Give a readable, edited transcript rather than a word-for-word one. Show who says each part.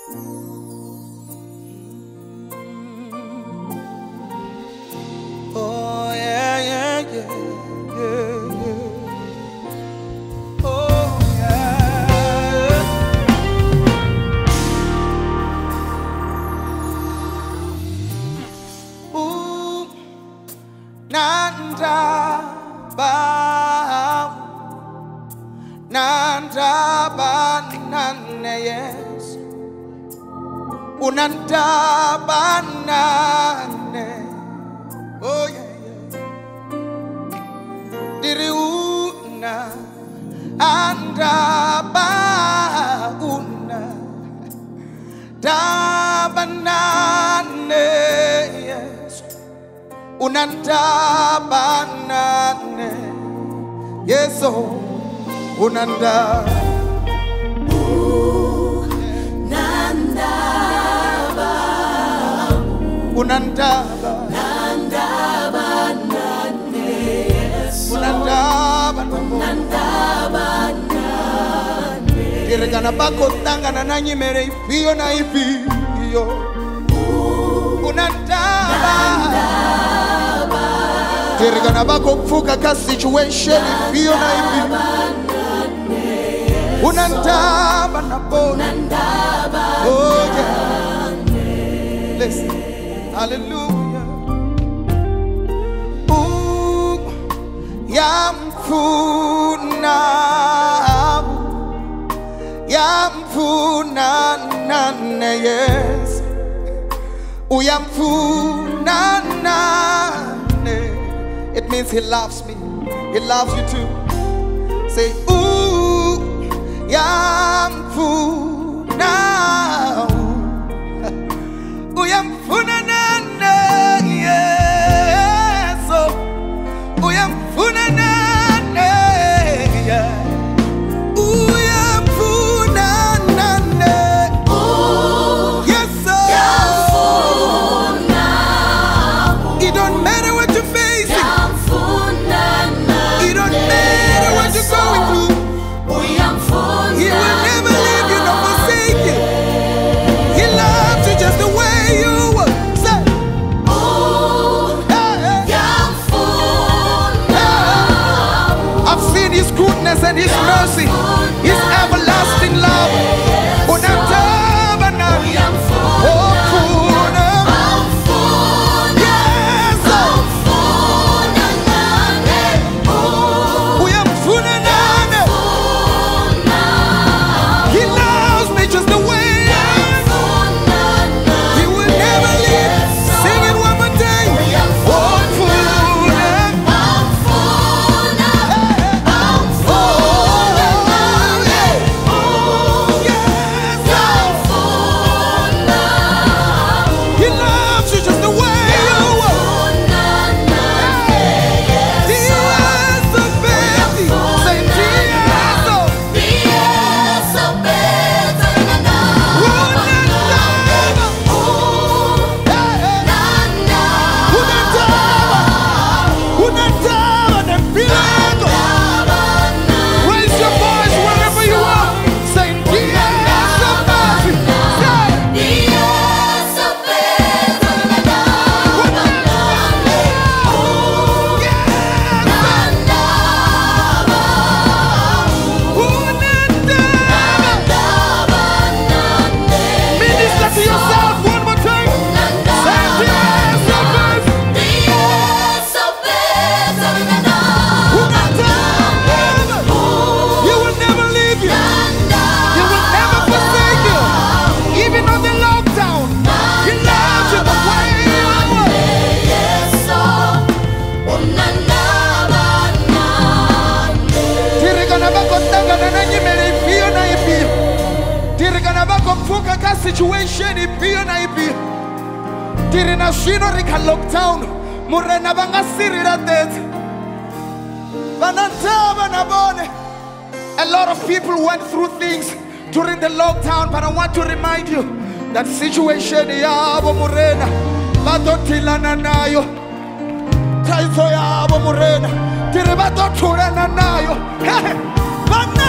Speaker 1: Oh yeah, yeah, yeah, yeah, yeah. Oh yeah. Ooh, nandaba nane yes. Unandaba nane. Oh yeah, yeah. Diri una andaba una dabanane yes. Unandaba nane yes oh unanda
Speaker 2: Nandaba
Speaker 1: unandaba
Speaker 2: nane yes.
Speaker 1: unandaba
Speaker 2: nane
Speaker 1: Kirekana bako tangana na nyimere ifio na ifio unandaba Kirekana bako kufuka ka situation ifio na ifio unandaba na bona oh yeah. Listen, hallelujah. Ooh, yamfuna nane yes. Uyamfuna nane. It means he loves me. He loves you too. Say ooh, yamfuna. Uyamfuna nane yes. Uyamfuna nane yeah. Uyamfuna nane yes sir. It don't matter what you're facing. It don't matter what you're going through. He will never leave you nor forsake you. He loves you just the way you were. Say, I've seen his goodness and his mercy, his everlasting love. Unandaba oh, yes, uyamfuna nane. He loves me just the way I am. He will never leave. Sing it one more time. He loves you just the way you are. Tieso baby, say tieso. Unandaba na milagro. Raise your voice wherever you are. Say tieso baby. Minister to yourself one more time. Say tieso baby. He will never leave you. He will never forsake you. Even on the lockdown, he loves you the way you are. Tirigana bako tangana na nyimere ifio na ifio. Tirigana bako kufuka ka situation ifio na ifio. Tirina shino rika lockdown. Murena banga sirira death. Banantaba na bone. A lot of people went through things during the lockdown, but I want to remind you that situation yabo murena badotilana nayo kaizo yabo murena tiribadoturana nayo. Hey,